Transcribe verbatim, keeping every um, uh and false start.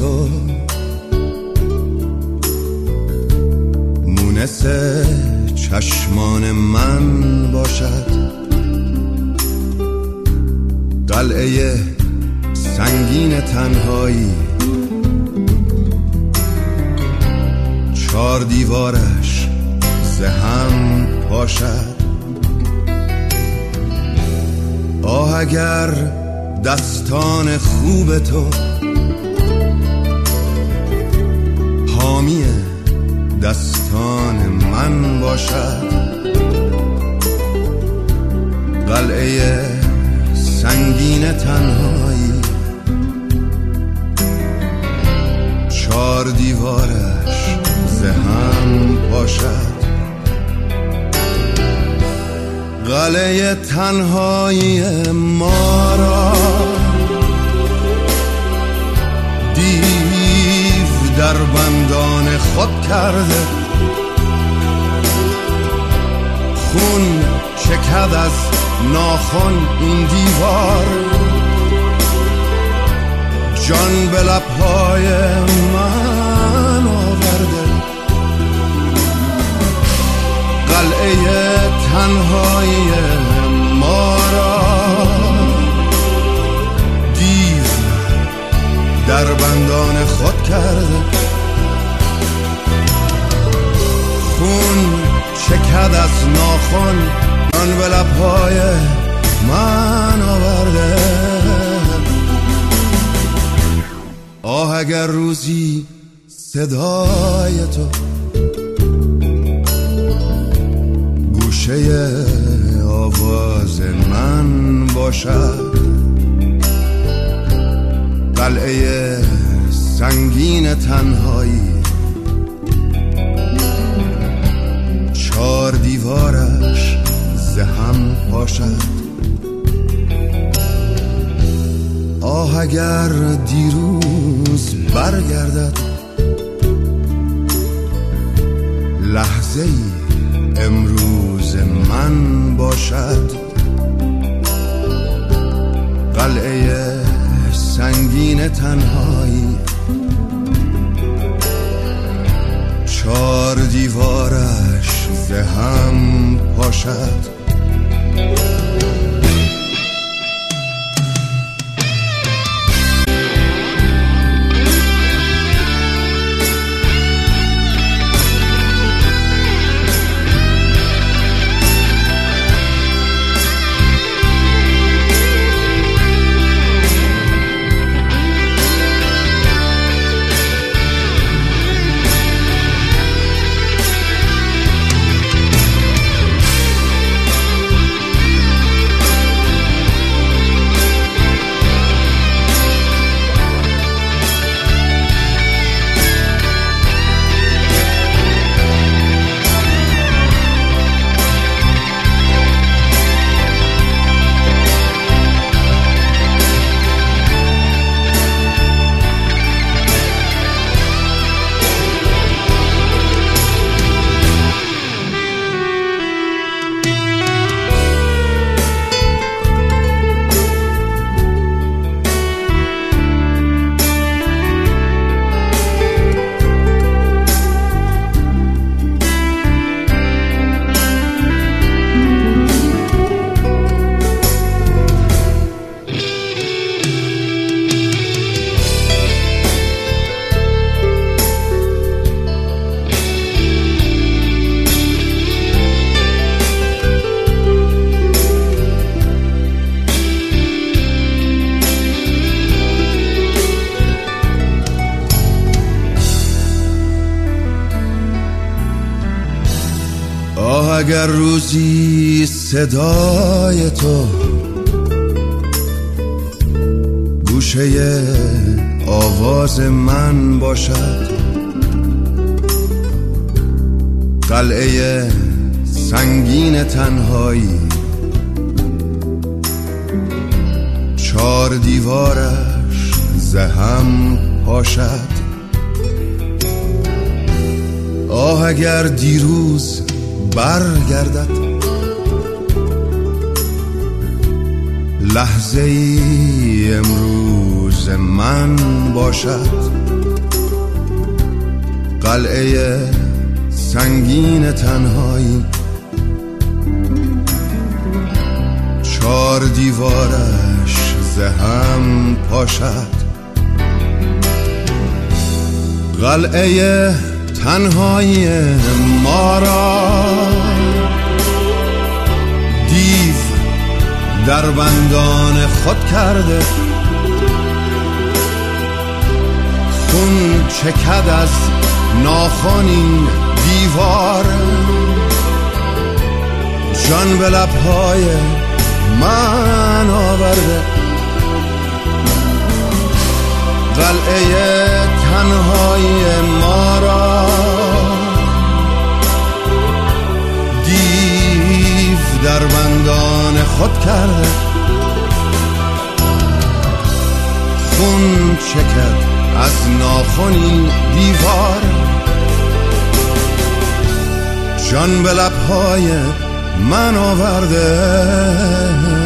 تو مونس چشمان من باشد، قلعه سنگین تنهایی چار دیوارش زهم پاشد. آه اگر دستان خوب تو حامی دستان من باشد، قلعه سنگین تنهایی چار دیوارش زهم پاشد. قلعه تنهایی ما را دیو در بندان خود کرده، خون چکد از ناخن این دیوار، جان به لبهای من آورده. قلعه تنهایی ما را دیو در بندان خود کرده، خون چکد از ناخن جان به لبهای من آورده. آه اگر روزی صدای تو گوشه آواز من باشد، قلعه سنگین تنهایی چار دیوارش زهم پاشد. آه اگر دیروز برگردد لحظه ای امروز من باشد، قلعه سنگین تنهایی چار دیوارش زهم پاشد. اگر روزی صدای تو گوشه آواز من باشد، قلعه سنگین تنهایی چار دیوارش زهم پاشد. آه اگر دیروز برگردد لحظه ای امروز من باشد، قلعه سنگین تنهایی چار دیوارش زهم پاشد. قلعه تنهایی ما را دیو در بندان خود کرده، خون چکد از ناخن این دیوار، جان به لبهای من آورده. قلعه تنهایی ما را دیو در بندان خود کرده، خون چکد از ناخن این دیوار، جان به لبهای من آورده.